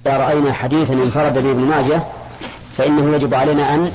إذا رأينا حديثا انفرد به ابن ماجه فإنه يجب علينا أن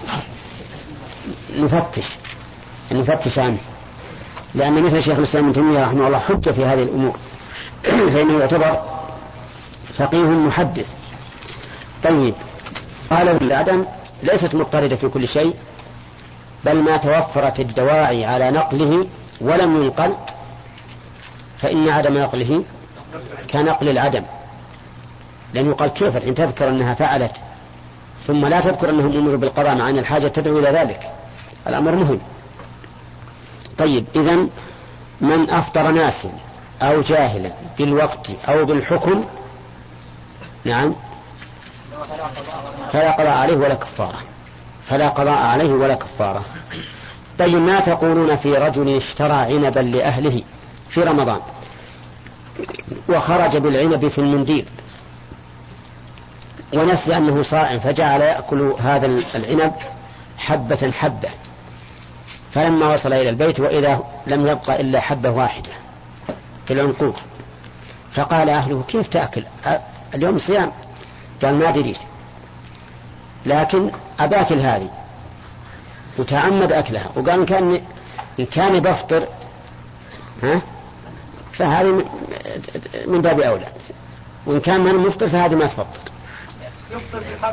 نفتش عنه، لأن مثل شيخ الإسلام ابن تيمية رحمه الله حجة في هذه الأمور فإنه يعتبر فقيه محدث. طيب، قالوا العدم ليست مضطردة في كل شيء، بل ما توفرت الدواعي على نقله ولم ينقل فإن عدم نقله كنقل العدم، لأنه قال كيف الحين تذكر أنها فعلت ثم لا تذكر أنهم أمروا بالقضاء مع أن الحاجة تدعو إلى ذلك، الأمر مهم. طيب، إذن من أفطر ناسا أو جاهلا بالوقت أو بالحكم نعم فلا قضاء عليه ولا كفارة. طيب، ما تقولون في رجل اشترى عنبا لأهله في رمضان وخرج بالعنب في المنديل ونسي أنه صائم فجعل يأكل هذا العنب حبة حبة، فلما وصل إلى البيت وإذا لم يبقى إلا حبة واحدة في العنقود، فقال أهله كيف تأكل اليوم صيام؟ قال ما دريت، لكن أباكل هذه، وتعمد أكلها وقال إن كان بفطر فهذه من باب أولى، وإن كان من مفطر فهذه ما تفطر. يفطر بالحبة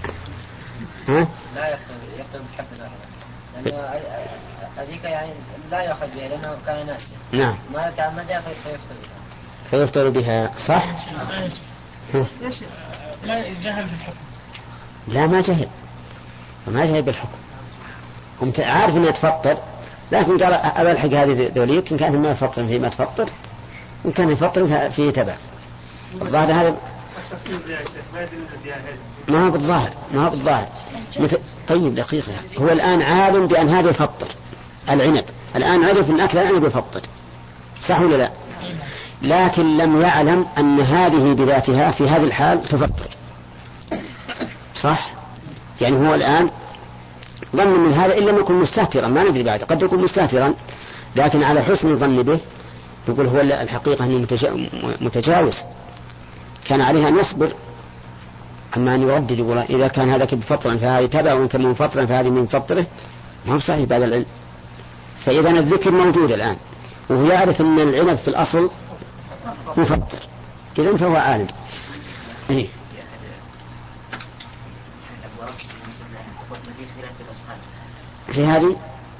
لا يفطر بالحبة لأنه هذيك يعني لا يأخذ بها لأنه كان ناسي. نعم، ما تعمدها فيفطر بها صح. ليش ما جهل بالحكم؟ لا، ما جهل بالحكم، قمت عارف انها تفطر، لكن قال أبا الحق هذه ذوليك إن كانت ما تفطر فيما تفطر، إن كان يفطر فيه تبع. الظاهر هذا ما هو بالظاهر طيب دقيقة، هو الآن عالم بأن هذا يفطر العنب، الآن عرف أن أكل العنب يفطر، صح ولا لا؟ لكن لم يعلم أن هذه بذاتها في هذه الحال تفطر، صح؟ يعني هو الآن ظن من هذا إلا ما يكون مستهترا، ما ندري بعد، قد يكون مستهترا، لكن على حسن الظن به يقول هو الحقيقة أنه متجاوز، كان عليه أن يصبر، أما أن يردد يقول إذا كان هذا بفطرا فهذه تبع، وإن كان منفطرا فهذه من فطره، ما هو صحيح بعد العلم. فإذا الذكر موجود الآن وهو يعرف أن العنب في الأصل مفطر، إذن فهو عالم. إيه؟ في هذه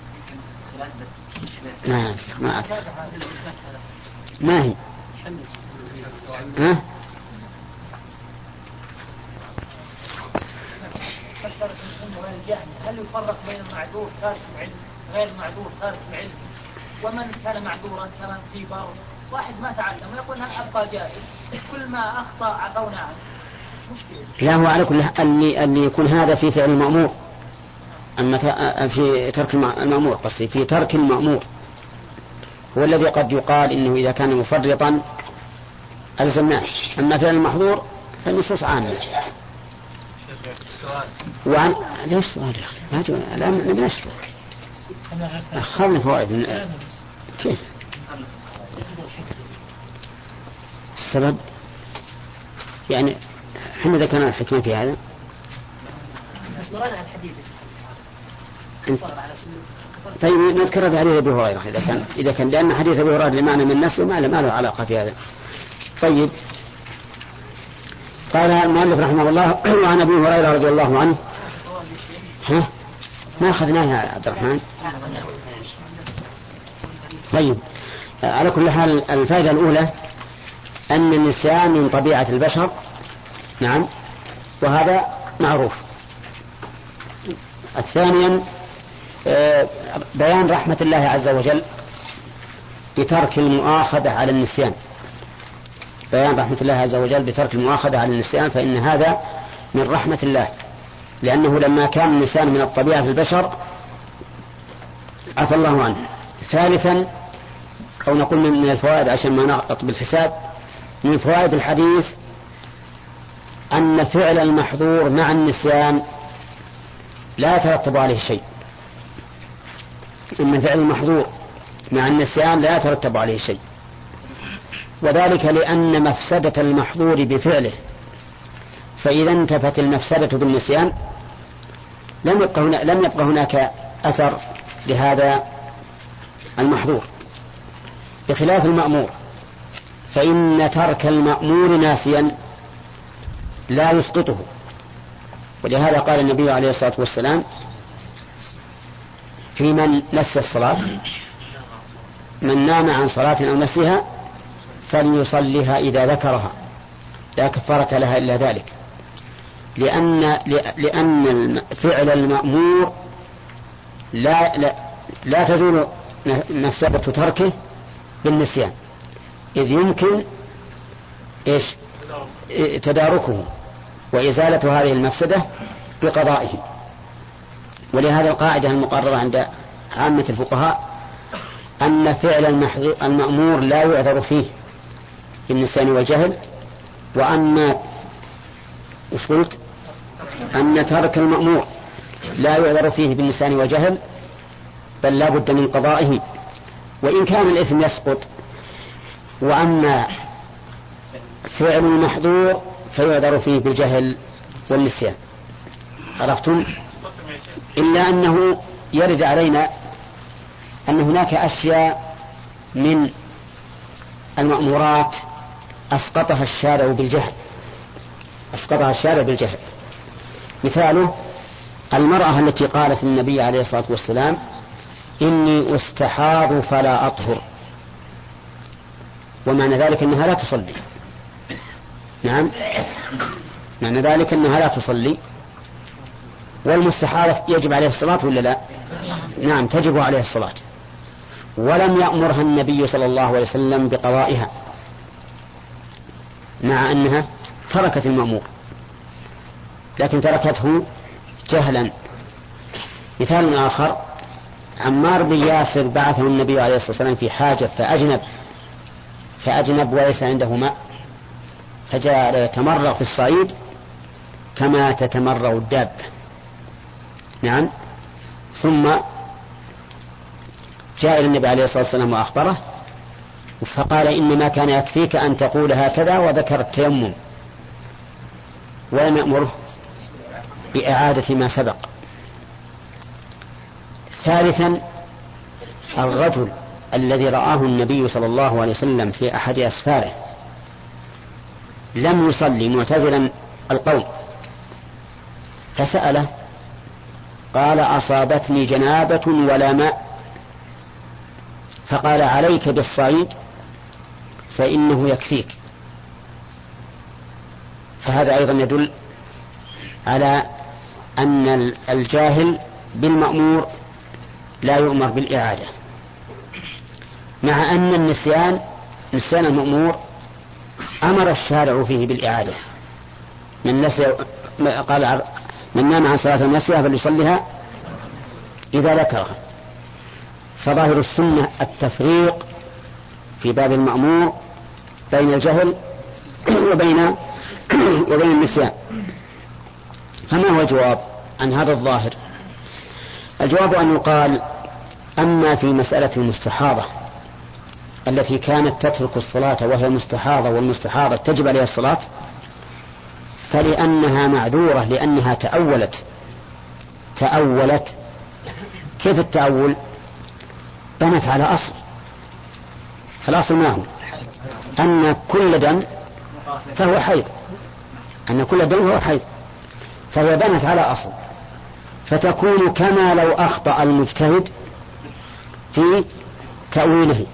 ما أدري ما هي هل يفرق بين المعذور خارج العلم غير معذور خارج العلم ومن كان معذورا كمان في بعض واحد ما تعلم ويقول أبقى جاهل كل ما أخطأ عفونا عنه مشكلة؟ لا، هو على كل أن يكون هذا في فعل المأمور، أما في ترك المأمور، قصدي في ترك المأمور هو الذي قد يقال إنه إذا كان مفرطا ألزمناه، أما فعل المحظور فالنصوص عامة. وعن ليش سؤال يا أخي؟ ما جو الآن نبي نشرح أخذنا فوائد كيف السبب يعني احنا ذكرنا الحكمة في هذا. طيب نذكر بحديث أبي هريرة إذا كان لأن حديث أبي هريرة لمعنى من الناس ما له علاقة في هذا. طيب، قال المؤلف رحمه الله وعن أبي هريرة رضي الله عنه ما أخذناها يا عبد الرحمن. طيب، على كل حال الفائدة الأولى أن النسيان من طبيعة البشر، نعم، وهذا معروف. الثانيا بيان رحمة الله عز وجل بترك المؤاخذة على النسيان، بيان رحمة الله عز وجل بترك المؤاخذة على النسيان، فإن هذا من رحمة الله، لأنه لما كان النسيان من الطبيعة البشر عفى الله عنه. ثالثا، أو نقول من الفوائد عشان ما نغلط بالحساب، من فوائد الحديث أن فعل المحظور مع النسيان لا يترتب عليه شيء، إن فعل المحظور مع النسيان لا يترتب عليه شيء، وذلك لأن مفسدة المحظور بفعله فإذا انتفت المفسدة بالنسيان لم يبقى هناك أثر لهذا المحظور، بخلاف المأمور، فإن ترك المأمور ناسيا لا يسقطه. ولهذا قال النبي عليه الصلاة والسلام في من نسي الصلاة: من نام عن صلاة أو نسيها فليصليها إذا ذكرها لا كفارة لها إلا ذلك، لأن فعل المأمور لا تزول مفسدة تركه بالنسيان، إذ يمكن تداركه وإزالة هذه المفسدة بقضائه. ولهذا القاعدة المقررة عند عامة الفقهاء أن فعل المأمور لا يعذر فيه بالنسيان والجهل، وأن أن ترك المأمور لا يعذر فيه بالنسيان والجهل، بل لا بد من قضائه وإن كان الإثم يسقط. وأما فعل المحظور فيعذر فيه بالجهل والنسيان. عرفتم؟ إلا أنه يرد علينا أن هناك أشياء من المأمورات أسقطها الشارع بالجهل. مثاله المرأة التي قالت للنبي عليه الصلاة والسلام: إني أستحاض فلا أطهر، ومعنى ذلك أنها لا تصلي. نعم، معنى ذلك أنها لا تصلي، والمستحاضة يجب عليه الصلاة ولا لا؟ نعم، تجب عليه الصلاة، ولم يأمرها النبي صلى الله عليه وسلم بقضائها مع أنها تركت المأمور، لكن تركته جهلا. مثال آخر: عمار بن ياسر بعثه النبي عليه الصلاة والسلام في حاجة فأجنب وليس عنده ماء، فجاء يتمرغ في الصعيد كما تتمرغ الدابة. نعم، ثم جاء إلى النبي عليه الصلاة والسلام وأخبره، فقال: إنما كان يكفيك أن تقول هكذا، وذكر التيمم، ولم يأمره بإعادة ما سبق. ثالثا: الرجل الذي رآه النبي صلى الله عليه وسلم في أحد أسفاره لم يصلي معتزلا القوم، فسأله قال: أصابتني جنابة ولا ماء، فقال: عليك بالصعيد فإنه يكفيك. فهذا أيضا يدل على أن الجاهل بالمأمور لا يؤمر بالإعادة، مع أن نسيان المأمور أمر الشارع فيه بالإعادة. قال: من نام عن صلاة نسيها فليصليها إذا ذكرها. فظاهر السنة التفريق في باب المأمور بين الجهل وبين النسيان. فما هو الجواب عن هذا الظاهر؟ الجواب أن يقال: أما في مسألة المستحاضة التي كانت تترك الصلاة وهي مستحاضة، والمستحاضة تجب عليها الصلاة، فلأنها معذورة، لأنها تأولت. كيف التأول؟ بنت على أصل. الأصل ما هو؟ أن كل دم فهو حيض، فهي بنت على أصل، فتكون كما لو أخطأ المجتهد في تأويله.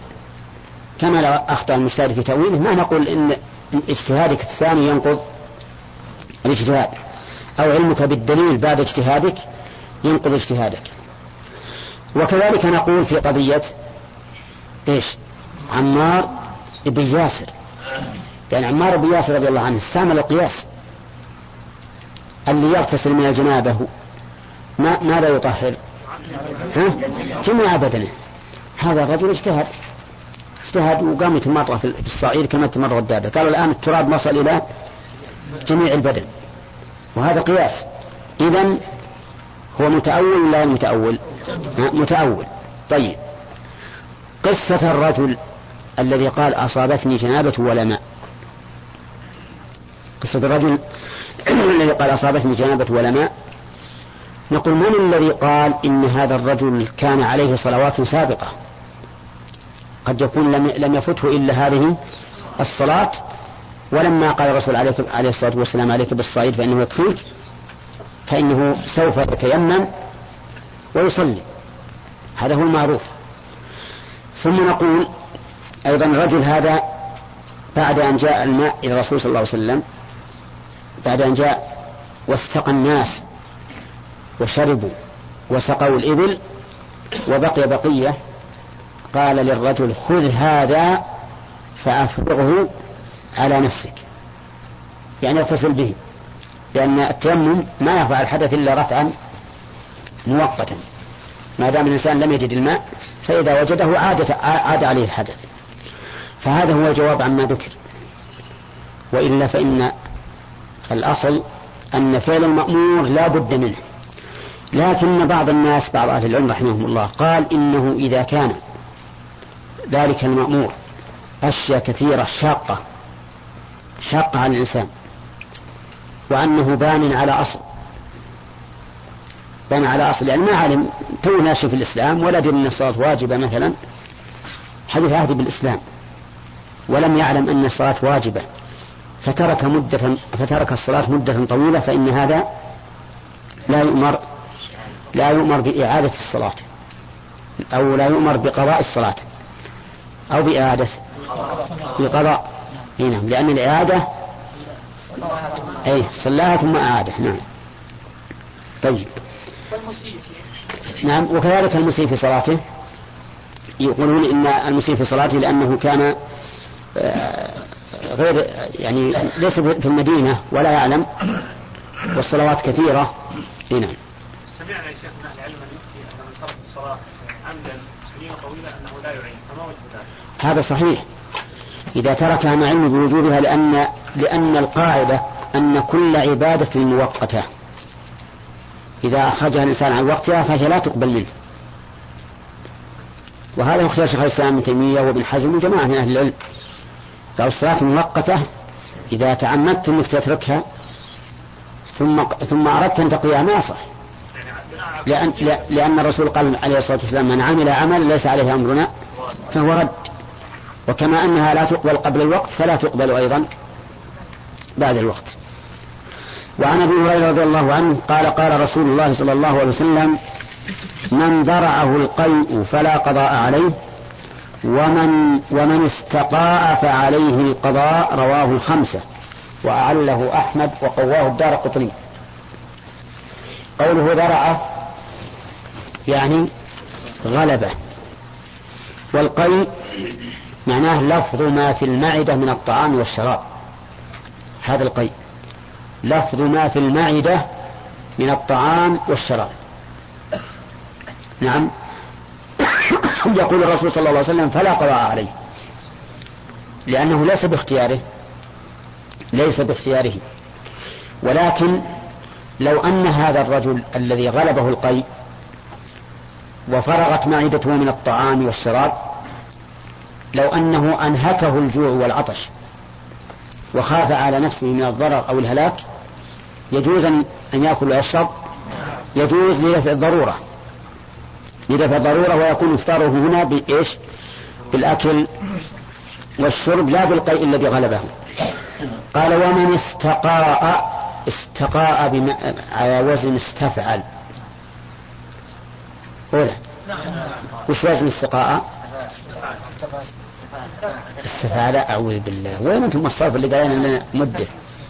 ما نقول إن اجتهادك الثاني ينقض الاجتهاد، أو علمك بالدليل بعد اجتهادك ينقض اجتهادك. وكذلك نقول في قضية عمار بن ياسر، لأن عمار بن ياسر رضي الله عنه استعمل القياس: اللي يغتسل من الجنابة ماذا يطهر؟ جميع بدنه. هذا الرجل اجتهد وقام يتمرغ في الصعيد كما تمرغ الدابة. قالوا الآن التراب وصل إلى جميع البدن، وهذا قياس. إذن هو متأول ولا متأول؟ متأول. طيب، قصة الرجل الذي قال: أصابتني جنابة ولا ماء. قصة الرجل الذي قال أصابتني جنابة ولا ماء، نقول من الذي قال إن هذا الرجل كان عليه صلوات سابقة؟ قد يكون لم يفته إلا هذه الصلاة، ولما قال الرسول عليه الصلاة والسلام عليك بالصعيد فإنه يكفيك، فإنه سوف يتيمم ويصلي، هذا هو المعروف. ثم نقول أيضا الرجل هذا بعد أن جاء الماء إلى الرسول صلى الله عليه وسلم، بعد أن جاء واستقى الناس وشربوا وسقوا الإبل وبقي بقية، قال للرجل خذ هذا فأفرغه على نفسك، يعني اغتسل به، لأن التيمم ما يرفع الحدث إلا رفعا مؤقتا، ما دام الإنسان لم يجد الماء، فإذا وجده عاد عليه الحدث. فهذا هو الجواب عما ذكر، وإلا فإن الأصل أن فعل المأمور لا بد منه. لكن بعض الناس، بعض أهل العلم رحمهم الله، قال إنه إذا كان ذلك المأمور أشياء كثيرة شاقة على الإنسان، وأنه بان على أصل، يعني ما علم، تو ناشئ في الإسلام ولا دري أن الصلاة واجبة مثلا، حدث عهد بالإسلام ولم يعلم أن الصلاة واجبة، فترك الصلاة مدة طويلة، فإن هذا لا يؤمر بإعادة الصلاة، أو لا يؤمر بقضاء الصلاة، أو بقضاء. نعم، لأن الإعادة صلاها ثم أعاده. نعم. طيب. نعم. وكذلك المسيء في صلاته، يقولون إن المسيء في صلاته لأنه كان غير، يعني ليس في المدينة ولا يعلم، والصلوات كثيرة. نعم. سمعنا يا شيخ من أهل العلم أن يفتي أن من ترك الصلاة عمدا سنين طويلة أنه لا يعين، فما وجه ذلك؟ هذا صحيح إذا تركها مع علم بوجوبها، لأن القاعدة أن كل عبادة مؤقتة إذا أخرجها الإنسان عن وقتها فهي لا تقبل منه، وهذا اختيار شيخ الإسلام ابن تيمية وابن حزم وجماعة من أهل العلم، قالوا الصلاة مؤقتة إذا تعمدت أنك تتركها ثم أردت أن تقضيها ما صح، لأن الرسول قال عليه الصلاة والسلام من عمل عمل ليس عليه أمرنا فهو رد، وكما أنها لا تقبل قبل الوقت فلا تقبل أيضا بعد الوقت. وعن أبي هريرة رضي الله عنه قال قال رسول الله صلى الله عليه وسلم من ذرعه القيء فلا قضاء عليه، ومن استقاء فعليه القضاء، رواه الخمسة وأعله أحمد وقواه الدارقطني. قوله ذرعه يعني غلبه، والقيء معناه لفظ ما في المعدة من الطعام والشراب، هذا القيء لفظ ما في المعدة من الطعام والشراب. نعم. يقول الرسول صلى الله عليه وسلم فلا قضاء عليه، لأنه ليس باختياره، ولكن لو أن هذا الرجل الذي غلبه القيء وفرغت معدته من الطعام والشراب، لو أنه أنهكه الجوع والعطش وخاف على نفسه من الضرر أو الهلاك، يجوز أن يأكل ويشرب، يجوز لدفع الضرورة، ويكون افطاره هنا بإيش؟ بالأكل والشرب، لا بالقيء الذي غلبه. قال ومن استقاء على وزن استفعل. قوله وش وزن استقاء؟ استفعل. أعوذ بالله، وين أنتم الصرف اللي قالين لنا مدة؟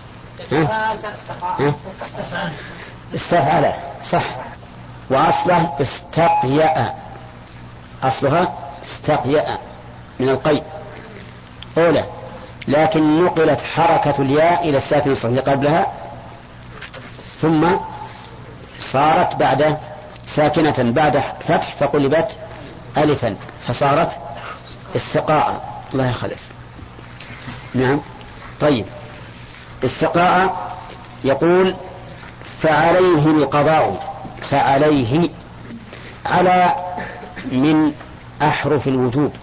استفعل صح، وأصله استقيأ، أصلها استقيأ من القيء أولى، لكن نقلت حركة الياء إلى الساكن الصحيح قبلها، ثم صارت بعد ساكنة بعد فتح فقلبت ألفا فصارت استقاء. الله يخلف. نعم. طيب. استقاء يقول فعليه القضاء، فعليه على من أحرف الوجوب،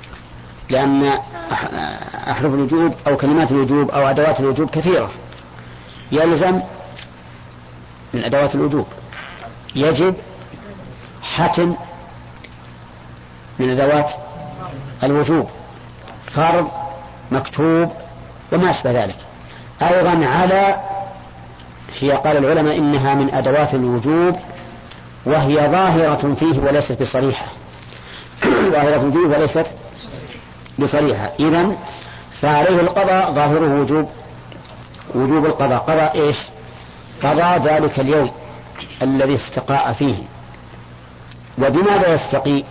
لأن أحرف الوجوب أو كلمات الوجوب أو أدوات الوجوب كثيرة، يلزم من أدوات الوجوب، يجب، حتم من أدوات الوجوب، فرض، مكتوب، وما أشبه ذلك. أيضا على، هي قال العلماء إنها من أدوات الوجوب وهي ظاهرة فيه وليست بصريحة، ظاهرة فيه وليست بصريحة. إذن فعليه القضاء ظاهره وجوب القضاء. قضاء إيش؟ قضاء ذلك اليوم الذي استقاء فيه. وبماذا يستقي؟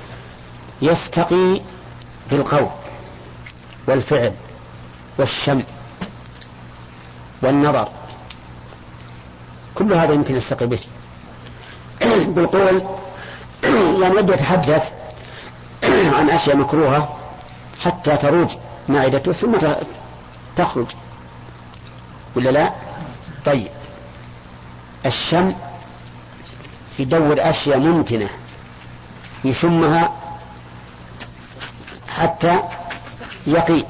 يستقي بالقول والفعل والشم والنظر، كل هذا يمكن يستقي به. بالقول يعني يبدأ يتحدث عن أشياء مكروهة حتى تروج معدته ثم تخرج، ولا لا؟ طيب، الشم يدور أشياء ممكنة يشمها حتى يقي.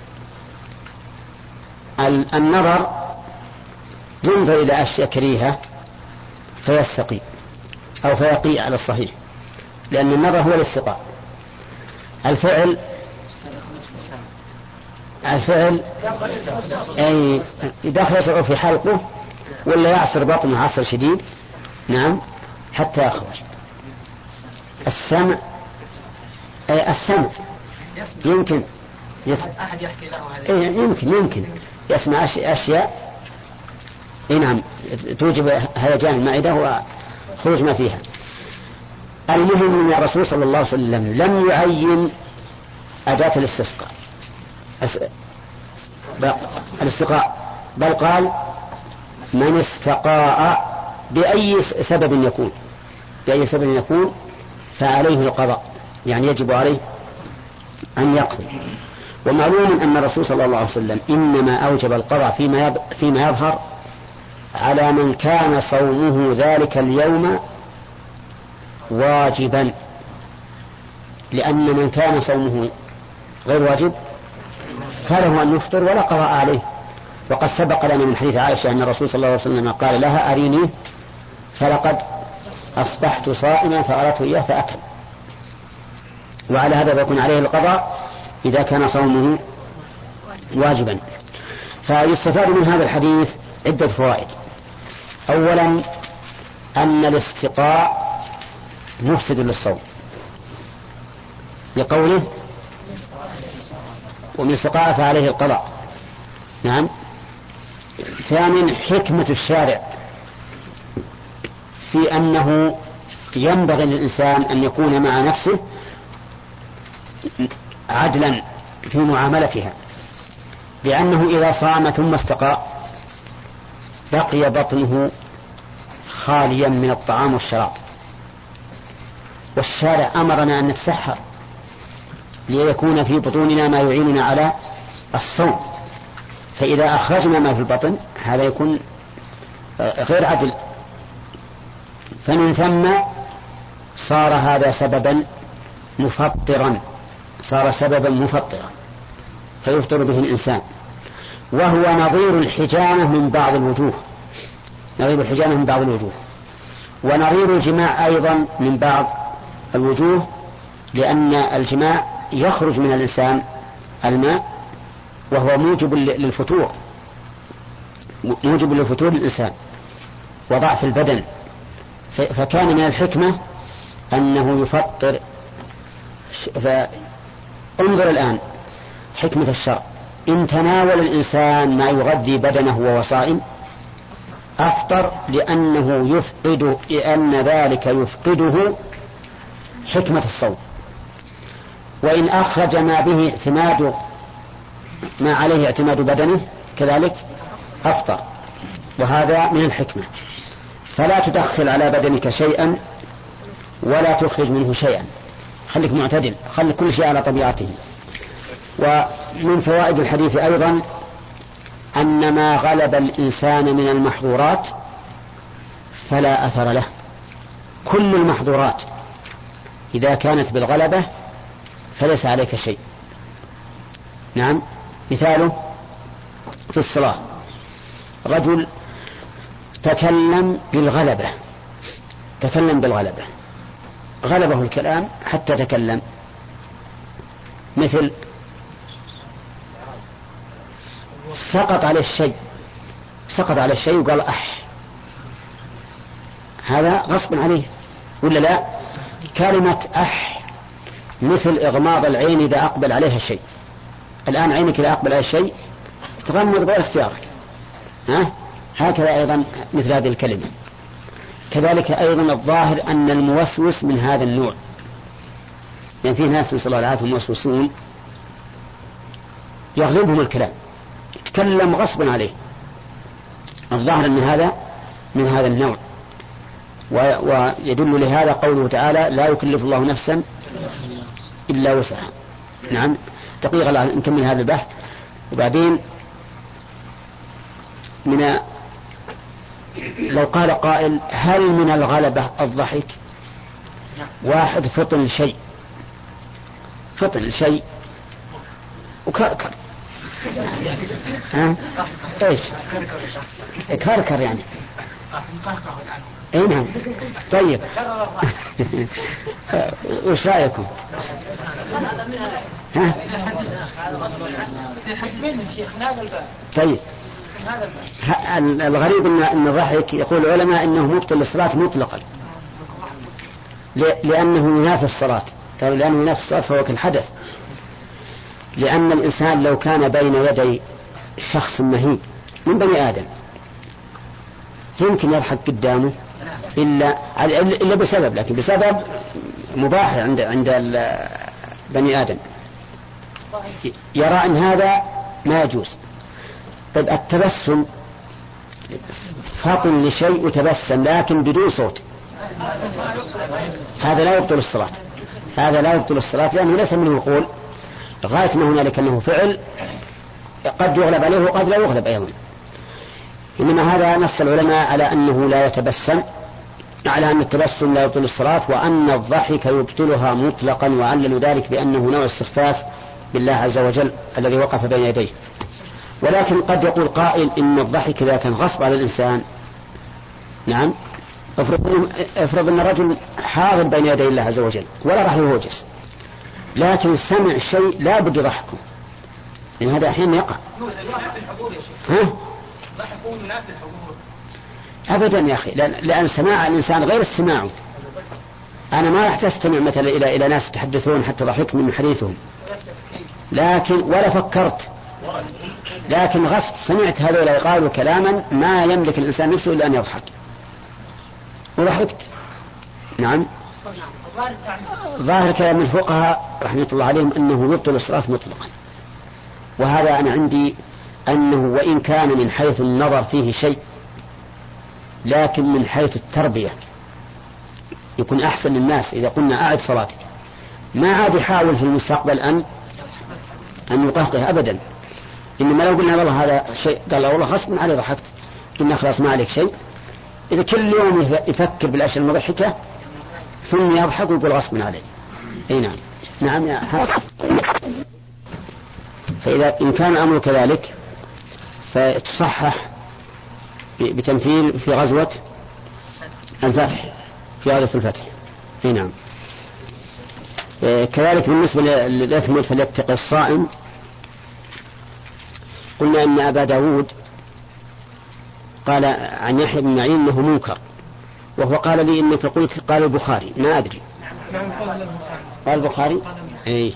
النظر ينظر إلى أشياء كريهة فيستقي أو فيقي على الصحيح، لأن النظر هو الاستقاء. الفعل أي داخل يسرع في حلقه ولا يعصر بطنه عصر شديد، نعم، حتى يخرج. السمع السمع يمكن أحد يحكي له هذا، يمكن يسمع أشياء نعم توجب هيجان المعدة وخروج ما فيها. المهم أن الرسول صلى الله عليه وسلم لم يعين أداة الاستقاء، بل قال من استقاء بأي سبب يكون فعليه القضاء، يعني يجب عليه أن يقضي. ومعلوم أن الرسول صلى الله عليه وسلم إنما أوجب القضاء فيما يظهر على من كان صومه ذلك اليوم واجبا، لأن من كان صومه غير واجب فله أن يفطر ولا قضاء عليه. وقد سبق لنا من حديث عائشة أن الرسول صلى الله عليه وسلم قال لها أريني فلقد أصبحت صائما فأردت إياه فأكل. وعلى هذا يكون عليه القضاء إذا كان صومه واجبا. فيستفاد من هذا الحديث عدة فوائد. أولا أن الاستقاء مفسد للصوم لقوله ومن استقاء فعليه القضاء، نعم. ثانيا حكمة الشارع في أنه ينبغي للإنسان أن يكون مع نفسه عدلا في معاملتها، لأنه إذا صام ثم استقاء بقي بطنه خاليا من الطعام والشراب، والشارع أمرنا أن نتسحر ليكون في بطوننا ما يعيننا على الصوم، فإذا أخرجنا ما في البطن هذا يكون غير عدل. فمن ثم صار هذا سببا مفطرا، فيفطر به الإنسان، وهو نظير الحجامة من بعض الوجوه، ونظير الجماع أيضا من بعض الوجوه، لأن الجماع يخرج من الإنسان الماء وهو موجب للفتور للإنسان وضعف البدن، فكان من الحكمة أنه يفطر. فانظر الآن حكمة الشرع، إن تناول الإنسان ما يغذي بدنه وهو صائم أفطر، لأن ذلك يفقده حكمة الصوم. وإن أخرج ما عليه اعتماد بدنه كذلك أفطر، وهذا من الحكمة. فلا تدخل على بدنك شيئا ولا تخرج منه شيئا، خليك معتدل، خلي كل شيء على طبيعته. ومن فوائد الحديث أيضا أن ما غلب الإنسان من المحظورات فلا أثر له. كل المحظورات إذا كانت بالغلبة فليس عليك شيء. نعم، مثاله في الصلاة رجل تكلم بالغلبة، غلبه الكلام حتى تكلم، مثل سقط على الشيء وقال هذا غصب عليه ولا لا؟ كلمة مثل إغماض العين إذا أقبل عليها الشيء. الآن عينك إذا أقبل عليها الشيء تغمض غير اختيارك، هكذا أيضا مثل هذه الكلمة. كذلك أيضا الظاهر أن الموسوس من هذا النوع، يعني فيه ناس نسأل الله العافية موسوسون يغلبهم الكلام، يتكلم غصبا عليه. الظاهر أن هذا من هذا النوع، ويدل لهذا قوله تعالى لا يكلف الله نفسا إلا وسعها. نعم، دقيقة نكمل هذا البحث. وبعدين لو قال قائل هل من الغلبة الضحك؟ واحد فطن شيء وكركر، ايش كركر يعني؟ اي نعم. طيب وش رايكم؟ طيب الغريب ان الضحك يقول العلماء انه مبطل للصلاة مطلقا، لانه ينافي الصلاة. قالوا لانه ينافي الصلاة فهو كالحدث، لان الانسان لو كان بين يدي شخص مهيب من بني ادم يمكن يضحك قدامه إلا بسبب، لكن بسبب مباح عند بني آدم يرى أن هذا ما يجوز. طيب التبسم فاطن لشيء وتبسم لكن بدون صوت، هذا لا يبطل الصلاة، لأنه ليس منه يقول غاية ما هنالك أنه فعل قد يغلب عليه وقد لا يغلب أيضا. إنما هذا نص العلماء على أنه لا يتبسم، على أن التبسم لا يبطل الصلاة، وأن الضحك يبطلها مطلقا، وعللوا ذلك بأنه نوع استخفاف بالله عز وجل الذي وقف بين يديه. ولكن قد يقول قائل إن الضحك إذا كان غصب على الإنسان، نعم، افرض أن رجل حاضر بين يدي الله عز وجل ولا راح يهوجس، لكن سمع شيء لا بد يضحكه، لأن هذا أحيانا يقع. أبدا يا أخي، لأن سماع الإنسان غير السماع. أنا ما راح تستمع مثلا إلى ناس يتحدثون حتى ضحك من حديثهم، لكن ولا فكرت، لكن غصب سمعت هذول قالوا كلاما ما يملك الإنسان نفسه إلا أن يضحك وضحكت. نعم، ظاهر كلام الفقهاء رحمة الله عليهم أنه يبطل الصلاة مطلقا. وهذا أنا عندي أنه وإن كان من حيث النظر فيه شيء، لكن من حيث التربية يكون أحسن للناس. إذا قلنا أعد صلاتك، ما عاد يحاول في المستقبل أن يقهقه أبدا، إنما لو قلنا والله هذا شيء قال له والله غصب علي ضحكت، قلنا خلاص ما عليك شيء. إذا كل يوم يفكر بالأشياء المضحكة ثم يضحك ويقول غصب علي. أي نعم، نعم يا حق. فإذا إن كان أمر كذلك فتصحح بتمثيل في غزوة الفتح، في غزوة الفتح. أي نعم. كذلك بالنسبة للإثم فليتقي الصائم، قلنا أن أبا داود قال عن يحيى بن معين أنه منكر، وهو قال لي إنك قلت قال البخاري، ما أدري. قال البخاري أي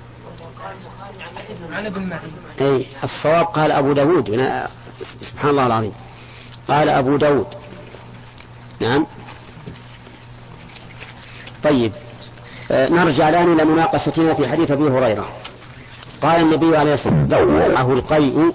أي الصواب قال أبو داود، سبحان الله العظيم، قال أبو داود. نعم. طيب نرجع الآن إلى مناقشتنا في حديث أبي هريرة. قال النبي عليه الصلاة والسلام معه القيء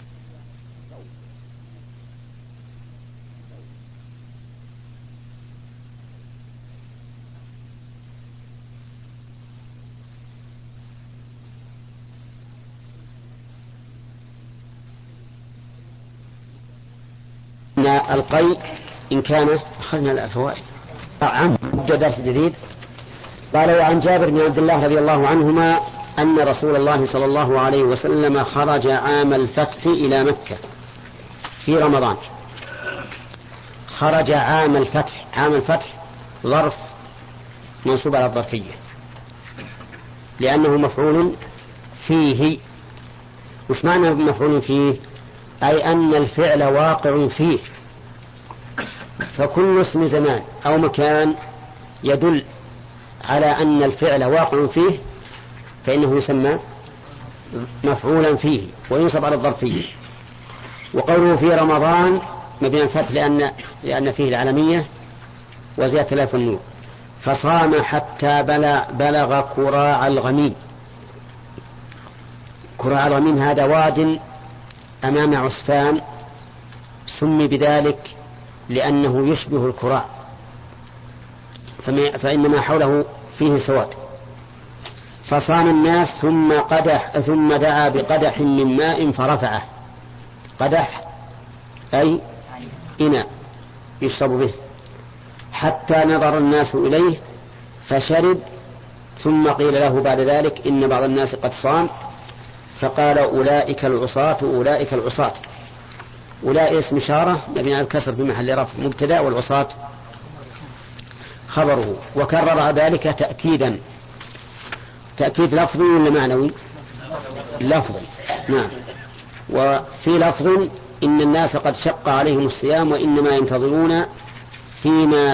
القيء إن كان أخذنا الفوائد عام درس جديد. قال وعن جابر بن عبد الله رضي الله عنهما أن رسول الله صلى الله عليه وسلم خرج عام الفتح إلى مكة في رمضان خرج عام الفتح. عام الفتح ظرف منصوب على الظرفية لأنه مفعول فيه. وش معنى مفعول فيه؟ أي أن الفعل واقع فيه. فكل اسم زمان أو مكان يدل على أن الفعل واقع فيه فإنه يسمى مفعولا فيه وينصب على الظرفية. وقوله في رمضان مبني الفتح لأن فيه العالمية وزيادة الألف والنون. فصام حتى بلغ كراع الغميم. كراع الغميم هذا واد أمام عسفان سمي بذلك لأنه يشبه الكراع فإنما حوله فيه سواد. فصام الناس ثم دعا بقدح من ماء فرفعه. قدح أي إناء يشرب به. حتى نظر الناس إليه فشرب. ثم قيل له بعد ذلك إن بعض الناس قد صام فقال أولئك العصاة أولئك العصاة. أولئك اسم إشارة مبني على الكسر في محل رفع مبتدأ والعصاة خبره. وكرر ذلك تأكيدا. تأكيد لفظي ولا معنوي؟ لفظي نعم. وفي لفظ إن الناس قد شق عليهم الصيام وإنما ينتظرون فيما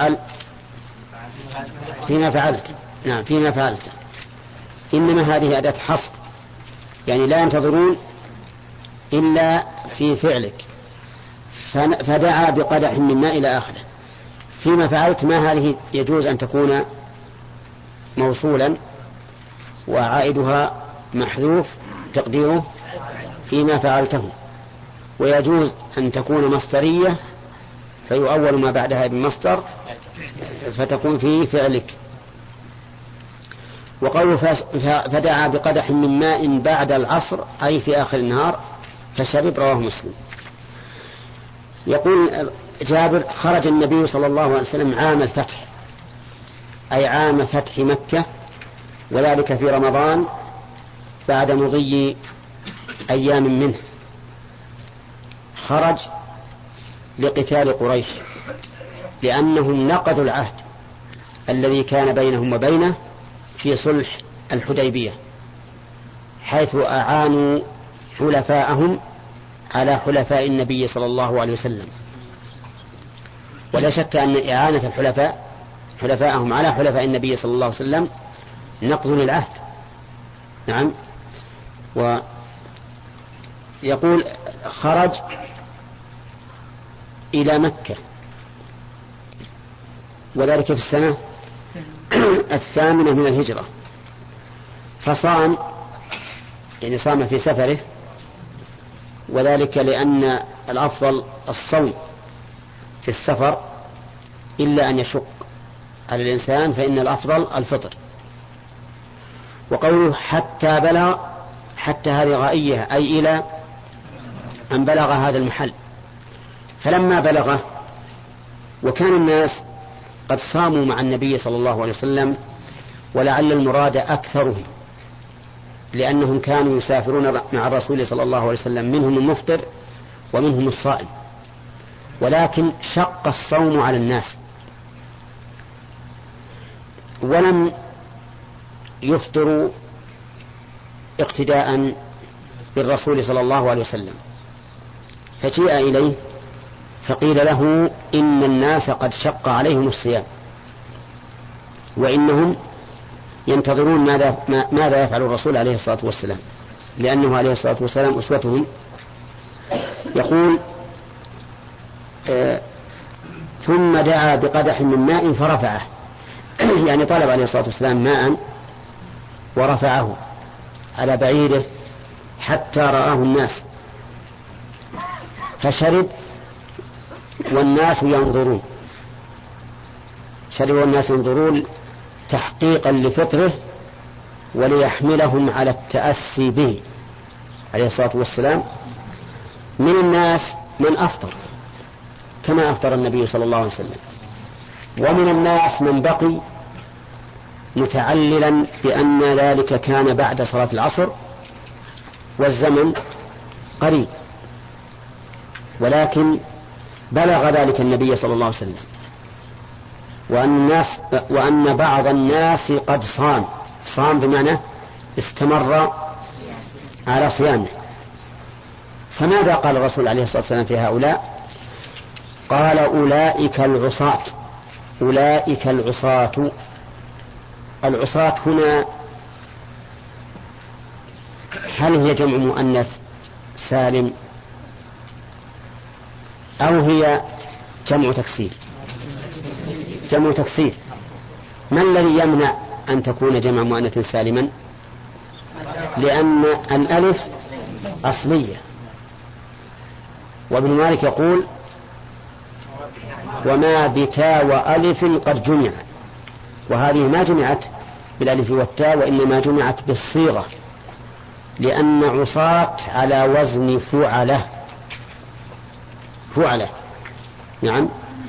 فعلت. نعم فيما فعلت. إنما هذه أداة حصر يعني لا ينتظرون إلا في فعلك. فدعا بقدح من ماء إلى آخره. فيما فعلت ما هذه يجوز أن تكون موصولا وعائدها محذوف تقديره فيما فعلته. ويجوز أن تكون مصدرية فيؤول ما بعدها بالمصدر فتكون في فعلك. وقوله فدعا بقدح من ماء بعد العصر أي في آخر النهار فشرب. رواه مسلم. يقول جابر خرج النبي صلى الله عليه وسلم عام الفتح أي عام فتح مكة وذلك في رمضان بعد مضي أيام منه. خرج لقتال قريش لأنهم نقضوا العهد الذي كان بينهم وبينه في صلح الحديبية حيث أعانوا حلفاءهم على حلفاء النبي صلى الله عليه وسلم. ولا شك أن إعانة حلفاءهم على حلفاء النبي صلى الله عليه وسلم نقض للعهد. نعم. ويقول خرج إلى مكة وذلك في السنة 8 من الهجرة. فصام يعني صام في سفره وذلك لأن الأفضل الصوم في السفر إلا أن يشق على الإنسان فإن الأفضل الفطر. وقوله حتى بلغ حتى هذه غائية أي إلى أن بلغ هذا المحل. فلما بلغه وكان الناس قد صاموا مع النبي صلى الله عليه وسلم ولعل المراد أكثرهم لأنهم كانوا يسافرون مع الرسول صلى الله عليه وسلم منهم المفطر ومنهم الصائم ولكن شق الصوم على الناس ولم يفطروا اقتداء بالرسول صلى الله عليه وسلم. فجيء إليه فقيل له إن الناس قد شق عليهم الصيام وإنهم ينتظرون ماذا يفعل الرسول عليه الصلاة والسلام لأنه عليه الصلاة والسلام أسوتهم. يقول ثم دعا بقدح من ماء فرفعه يعني طلب عليه الصلاة والسلام ماء ورفعه على بعيره حتى رآه الناس فشرب والناس ينظرون. شرب والناس ينظرون تحقيقا لفطره وليحملهم على التأسي به عليه الصلاة والسلام. من الناس من أفطر كما أفطر النبي صلى الله عليه وسلم ومن الناس من بقي متعللا بأن ذلك كان بعد صلاة العصر والزمن قريب ولكن بلغ ذلك النبي صلى الله عليه وسلم، وأن بعض الناس قد صام بمعنى استمر على صيامه. فماذا قال الرسول عليه الصلاة والسلام في هؤلاء؟ قال أولئك العصاة. أولئك العصاة. العصاة هنا هل هي جمع مؤنث سالم أو هي جمع تكسير؟ جمع تكسير. ما الذي يمنع أن تكون جمع مؤنث سالما؟ لأن الألف أصلية، وابن مالك يقول وما بتاء وألف قد جمع، وهذه ما جمعت بالألف والتاء وإنما جمعت بالصيغة، لأن عصاة على وزن فعلة. نعم.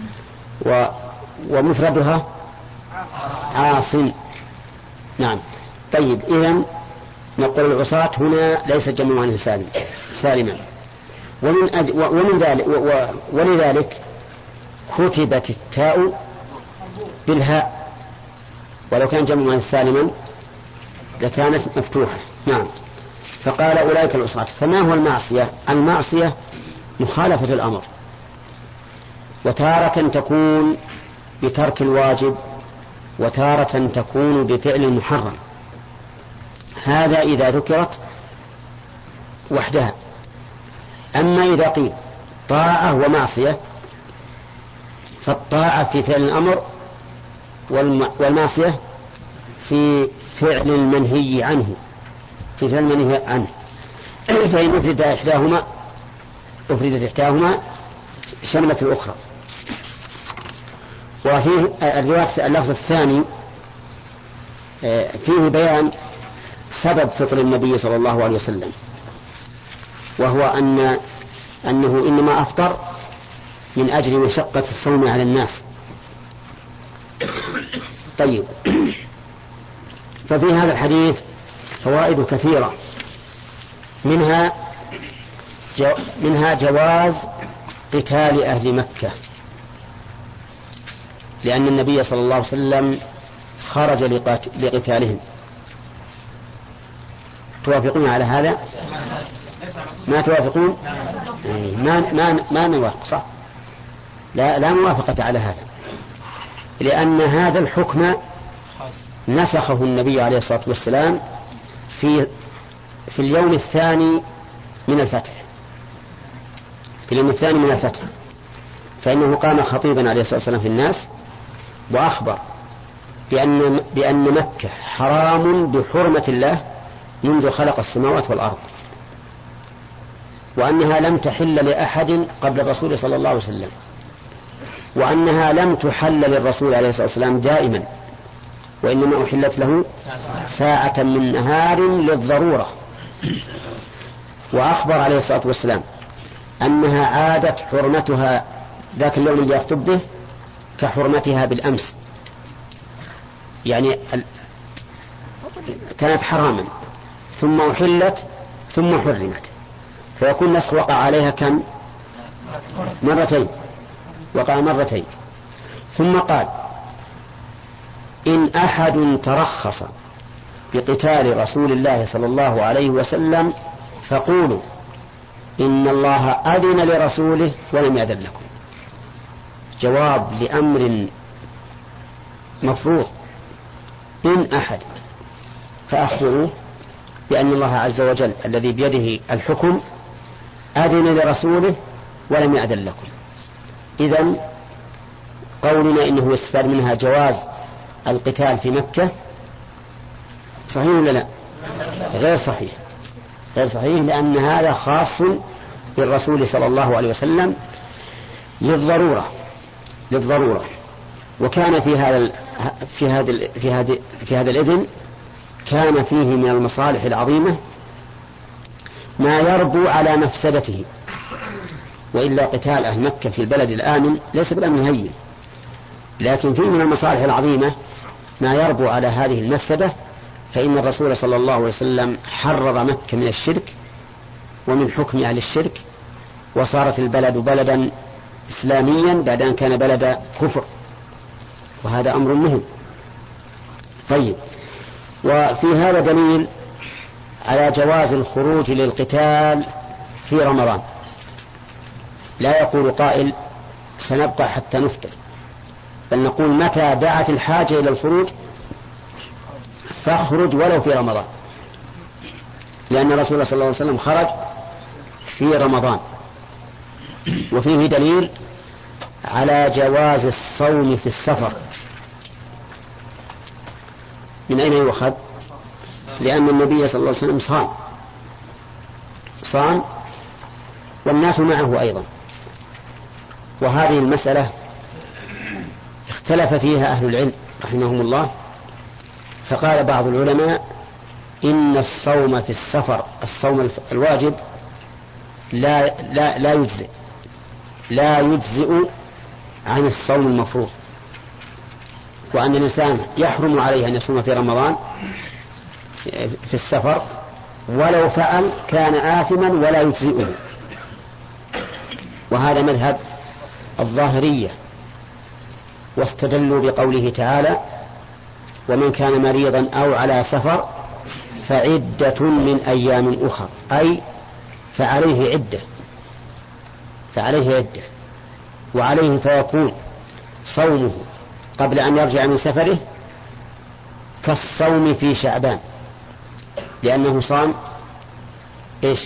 ومفردها عاص. نعم. طيب، إذن نقول العصاة هنا ليس جمع مؤنث سالما. ولذلك كتبت التاء بالهاء، ولو كان جمع مؤنث سالما لكانت مفتوحة. نعم. فقال أولئك العصاة. فما هو المعصية؟ المعصية مخالفة الأمر، وتارة تكون بترك الواجب، وتارة تكون بفعل المحرم. هذا إذا ذكرت وحدها. أما إذا قيل طاعة ومعصية، فالطاعة في فعل الأمر، والمعصية في فعل المنهي عنه. فإن أفردت إحداهما شملت الأخرى. وفيه الرواية اللفظ الثاني فيه بيان سبب فطر النبي صلى الله عليه وسلم، وهو أنه إنما أفطر من أجل مشقة الصوم على الناس. طيب، ففي هذا الحديث فوائد كثيرة، منها جواز قتال أهل مكة، لأن النبي صلى الله عليه وسلم خرج لقتالهم. توافقون على هذا؟ ما توافقون؟ ما نوافق، صح؟ لا موافقة على هذا، لأن هذا الحكم نسخه النبي عليه الصلاة والسلام في اليوم الثاني من الفتح. فإنه قام خطيبا عليه الصلاة والسلام في الناس، وأخبر بأن مكة حرام بحرمة الله منذ خلق السماوات والأرض، وأنها لم تحل لأحد قبل الرسول صلى الله عليه وسلم، وأنها لم تحل للرسول عليه الصلاة والسلام دائما، وإنما أحلت له ساعة من نهار للضرورة. وأخبر عليه الصلاة والسلام أنها عادت حرمتها ذاك اليوم اللي يخطب به كحرمتها بالأمس، يعني كانت حراما ثم أحلت ثم حرمت، فيكون نسخ وقع عليها كم؟ مرتين. ثم قال إن أحد ترخص بقتال رسول الله صلى الله عليه وسلم فقولوا إن الله أذن لرسوله ولم يأذن لكم. جواب لأمر مفروض. إن أحد، فأخبروه بأن الله عز وجل الذي بيده الحكم أذن لرسوله ولم يأذن لكم. إذن قولنا إنه يستفاد منها جواز القتال في مكة صحيح ولا لا؟ غير صحيح، لأن هذا خاص بالرسول صلى الله عليه وسلم للضرورة. وكان في هذا الإذن كان فيه من المصالح العظيمة ما يربو على مفسدته، وإلا قتال أهل مكة في البلد الآمن ليس بالأمن هين، لكن فيه من المصالح العظيمة ما يربو على هذه المفسدة. فإن الرسول صلى الله عليه وسلم حرر مكة من الشرك ومن حكم أهل الشرك، وصارت البلد بلدا إسلاميا بعد أن كان بلد كفر، وهذا أمر مهم. طيب، وفي هذا دليل على جواز الخروج للقتال في رمضان. لا يقول قائل سنبقى حتى نفطر، بل نقول متى دعت الحاجة إلى الخروج فاخرج ولو في رمضان، لأن رسول الله صلى الله عليه وسلم خرج في رمضان. وفيه دليل على جواز الصوم في السفر. من أين يؤخذ؟ لأن النبي صلى الله عليه وسلم صام والناس معه أيضا. وهذه المسألة اختلف فيها أهل العلم رحمهم الله، فقال بعض العلماء إن الصوم في السفر، الصوم الواجب لا يجزئ عن الصوم المفروض، وأن الإنسان يحرم عليه أن يصوم في رمضان في السفر، ولو فعل كان آثما ولا يجزئه. وهذا مذهب الظاهرية، واستدلوا بقوله تعالى ومن كان مريضا أو على سفر فعدة من أيام أخر، أي فعليه عدة وعليه فيكون صومه قبل أن يرجع من سفره كالصوم في شعبان، لأنه صام إيش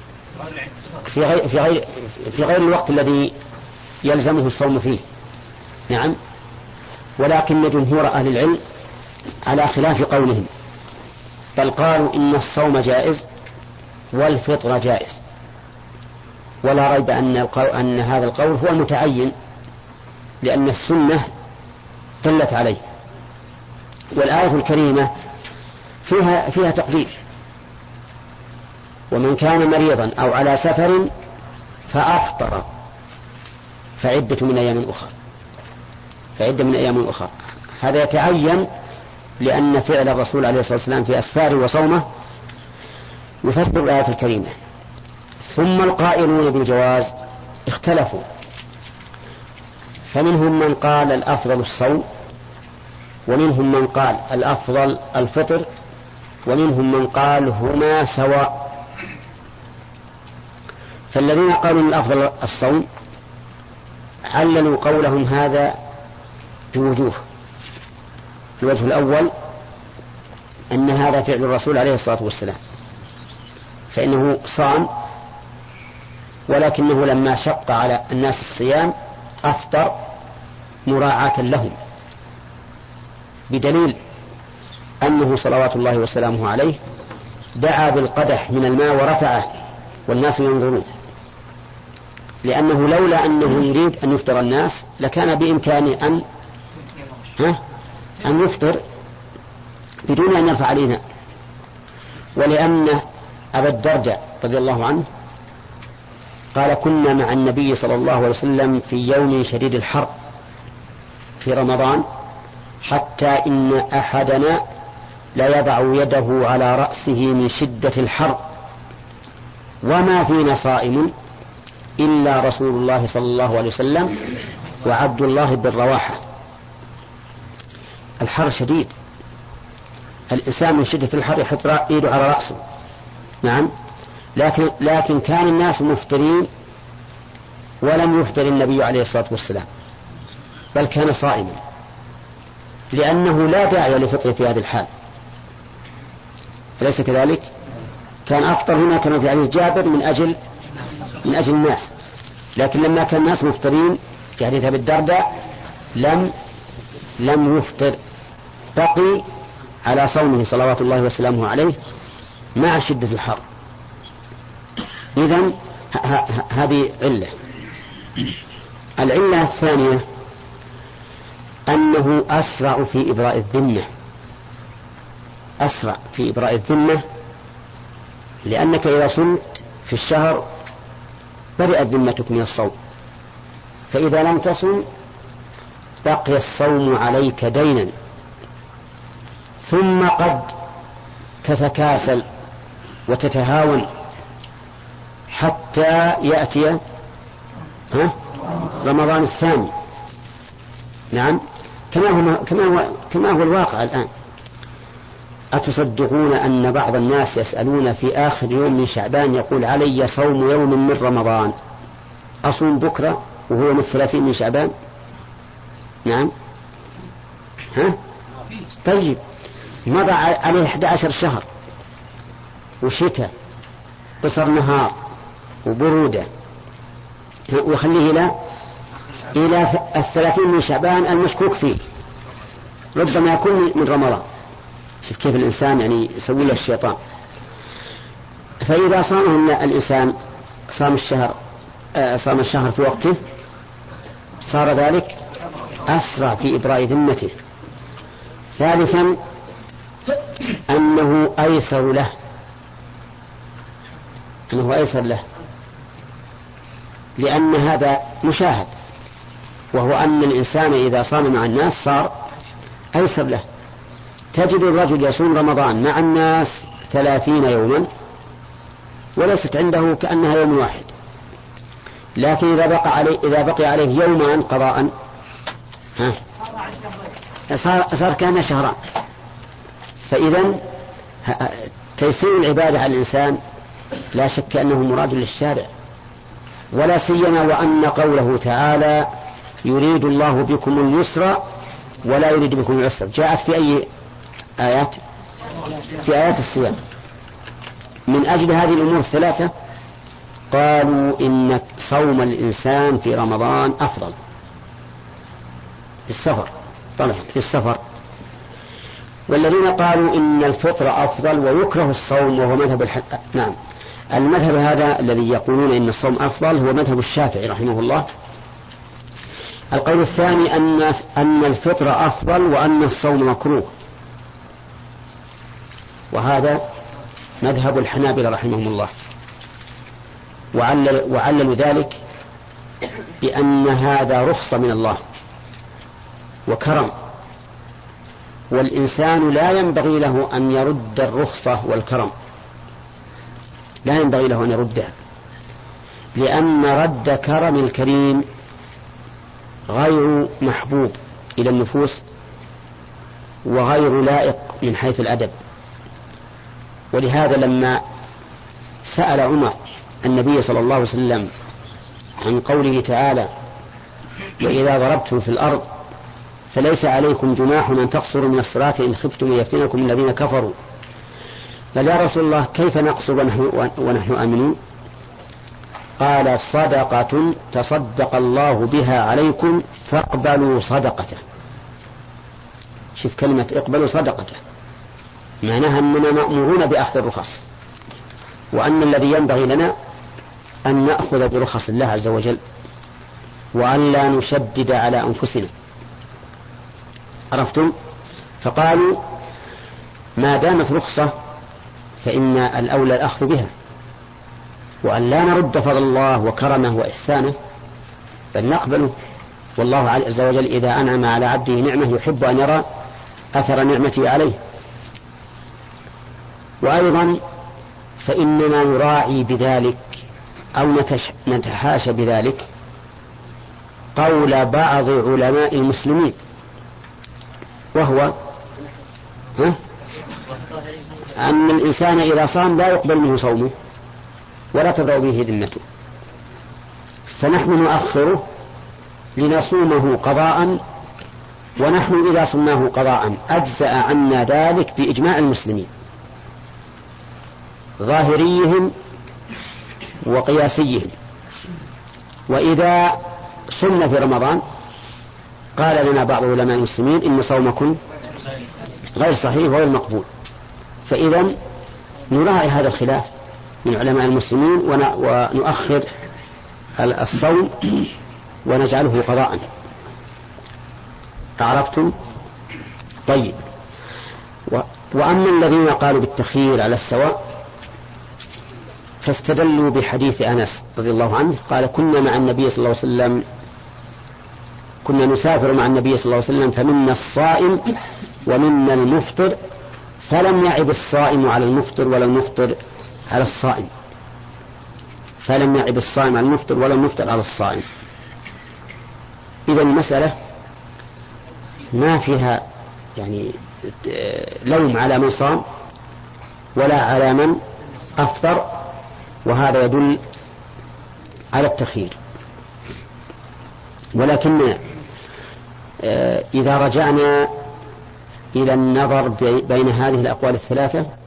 في غير الوقت الذي يلزمه الصوم فيه. نعم. ولكن جمهور أهل العلم على خلاف قولهم، بل قالوا إن الصوم جائز والفطر جائز، ولا ريب أن هذا القول هو المتعين، لأن السنة دلت عليه، والآية الكريمة فيها تقدير: ومن كان مريضا أو على سفر فأفطر فعدة من أيام أخرى. هذا يتعين لأن فعل الرسول عليه الصلاة والسلام في أسفاره وصومه يفسر الآية الكريمة. ثم القائلون بالجواز اختلفوا، فمنهم من قال الأفضل الصوم، ومنهم من قال الأفضل الفطر، ومنهم من قال هما سواء. فالذين قالوا الأفضل الصوم عللوا قولهم هذا بوجوه. الوجه الأول أن هذا فعل الرسول عليه الصلاة والسلام، فإنه صام ولكنه لما شق على الناس الصيام أفطر مراعاة لهم، بدليل أنه صلوات الله وسلامه عليه دعا بالقدح من الماء ورفعه والناس ينظرون، لأنه لولا أنه يريد أن يفطر الناس لكان بإمكانه أن يفطر بدون أن يرفع الإناء. ولأن أبا الدرداء رضي الله عنه قال كنا مع النبي صلى الله عليه وسلم في يوم شديد الحر في رمضان حتى إن أحدنا لا يضع يده على رأسه من شدة الحر، وما فينا صائم إلا رسول الله صلى الله عليه وسلم وعبد الله بن رواحة. الحر شديد، الإنسان من شدة الحر يحط يده على رأسه. نعم. لكن كان الناس مفطرين ولم يفطر النبي عليه الصلاة والسلام، بل كان صائما، لأنه لا داعي لفطره في هذه الحال. أليس كذلك؟ كان أفطر هنا كما في حديث جابر من أجل الناس، لكن لما كان الناس مفطرين في حديث أبي الدرداء لم يفطر، بقي على صومه صلوات الله وسلامه عليه مع شدة الحر. إذن هذه علة. العلة الثانية أنه أسرع في إبراء الذمة، لأنك إذا صمت في الشهر برئت ذمتك من الصوم، فإذا لم تصم بقي الصوم عليك دينا، ثم قد تتكاسل وتتهاون حتى يأتي رمضان الثاني. نعم، كما هو الواقع الآن. أتصدقون أن بعض الناس يسألون في آخر يوم من شعبان يقول علي صوم يوم من رمضان، أصوم بكرة وهو من 30 من شعبان؟ نعم. طيب، مضى عليه 11 شهر وشتاء، قصر نهار وبرودة، ويخليه إلى 30 من شعبان المشكوك فيه، ربما يكون من رمضان. شوف كيف الإنسان يعني يسوي له الشيطان. فإذا صامه الإنسان صام الشهر في وقته، صار ذلك أسرع في إبراء ذمته. ثالثا أنه أيسر له، لأن هذا مشاهد، وهو أن الإنسان إذا صام مع الناس صار أيسر له. تجد الرجل يصوم رمضان مع الناس 30 يوما وليست عنده كأنها يوم واحد، لكن إذا بقي عليه يومان قضاء صار كأنه شهران. فإذا تيسير العبادة على الإنسان لا شك أنه مراد للشارع، ولا سيما وأن قوله تعالى يريد الله بكم اليسر ولا يريد بكم العسر جاءت في أي آيات؟ في آيات الصيام. من أجل هذه الأمور الثلاثة قالوا إن صوم الإنسان في رمضان أفضل في السفر. والذين قالوا إن الفطر أفضل ويكره الصوم وهو مذهب نعم، المذهب هذا الذي يقولون إن الصوم أفضل هو مذهب الشافعي رحمه الله. القول الثاني أن الفطر أفضل وأن الصوم مكروه، وهذا مذهب الحنابلة رحمهم الله. وعللوا ذلك بأن هذا رخصة من الله وكرم، والإنسان لا ينبغي له أن يرد الرخصة والكرم، لا ينبغي له أن يردها، لأن رد كرم الكريم غير محبوب إلى النفوس وغير لائق من حيث الأدب. ولهذا لما سأل عمر النبي صلى الله عليه وسلم عن قوله تعالى وإذا ضربتم في الأرض فليس عليكم جناح أن تقصروا من الصلاة إن خفتم أن يفتنكم الذين كفروا، قال يا رسول الله كيف نقصر ونحن آمنون؟ قال صدقة تصدق الله بها عليكم فاقبلوا صدقته. شوف كلمة اقبلوا صدقته، معناها أننا مأمورون بأخذ الرخص، وأن الذي ينبغي لنا أن نأخذ برخص الله عز وجل وأن لا نشدد على أنفسنا. عرفتم؟ فقالوا ما دامت رخصة فإن الأولى الأخذ بها، وأن لا نرد فضل الله وكرمه وإحسانه بل نقبله. والله عز وجل إذا أنعم على عبده نعمة يحب أن يرى أثر نعمته عليه. وأيضا فإننا نراعي بذلك أو نتحاشى بذلك قول بعض علماء المسلمين، وهو أن الإنسان إذا صام لا يقبل منه صومه ولا تضع به ذمته، فنحن نؤخره لنصومه قضاء، ونحن إذا صمناه قضاء أجزأ عنا ذلك بإجماع المسلمين ظاهريهم وقياسيهم. وإذا صمنا في رمضان قال لنا بعض علماء المسلمين إن صومكم غير صحيح وغير مقبول، فإذا نراعي هذا الخلاف من علماء المسلمين ونؤخر الصوم ونجعله قضاء. عرفتم؟ طيب. وأما الذين قالوا بالتخيير على السواء فاستدلوا بحديث أنس رضي الله عنه قال كنا مع النبي صلى الله عليه وسلم، كنا نسافر مع النبي صلى الله عليه وسلم فمنا الصائم ومنا المفطر فلم يعب الصائم على المفطر ولا المفطر على الصائم، فلم يعب الصائم على المفطر ولا المفطر على الصائم. إذا المسألة ما فيها يعني لوم على من صام ولا على من أفطر، وهذا يدل على التخيير. ولكن إذا رجعنا إلى النظر بين هذه الأقوال الثلاثة